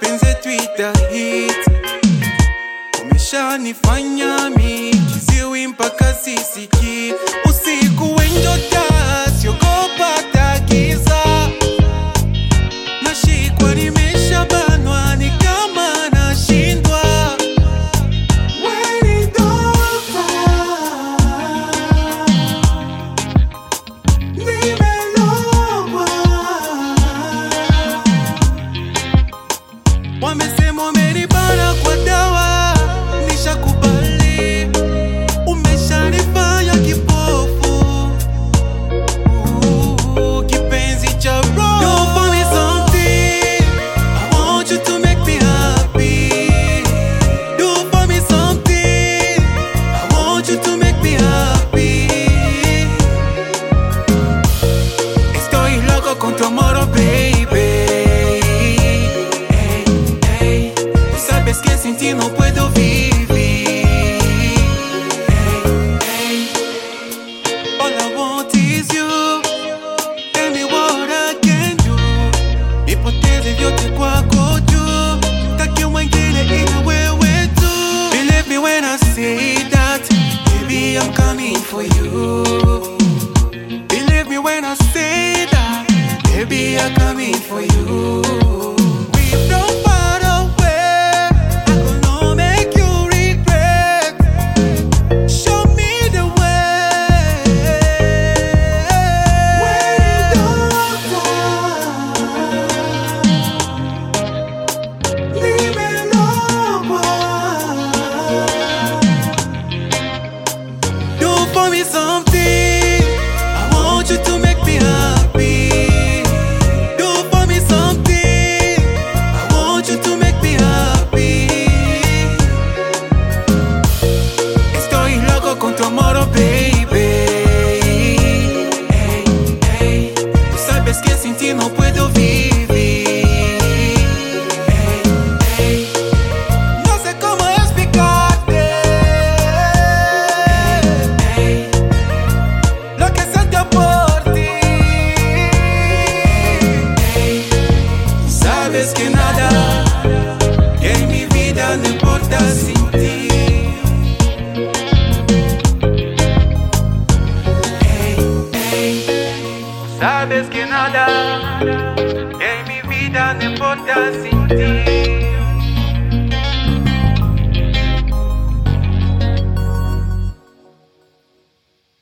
mapenzi Twitter hit. Umeshanifanya mimi kiziwi mpaka sisiki. Usiku wenjota siogopa giza. Nashikwa nimeshabanwa ni kama nashindwa. Wewe doctor, nimelogwa. Wamesema umenibana kwa dawa, nishakubali. Umeshanifanya kipofu, kipenzi cha roho. Do for me something, I want you to make me happy. Do for me something, I want you to make me happy. Estoy loco con tu amor, baby. Sabes que sin ti no puedo vivir. All I want is you. Tell me what I can do. Nipoteze vyote kwako tu. Taki mwingine ila wewe tu. Believe me when I say that, baby, I'm coming for you. Believe me when I say that, baby, I'm coming for you. We've no far away, I gonna make you regret. Show me the way. We're doctor, nimelogwa. Do for me something, I want you to make me happy. Do for me something, I want you to make me happy. Estoy loco con tu amor, baby. Tú sabes que sin ti no puedo vivir. No sé cómo explicarte lo que siento por ti. Sabes que nada, que en mi vida no importa si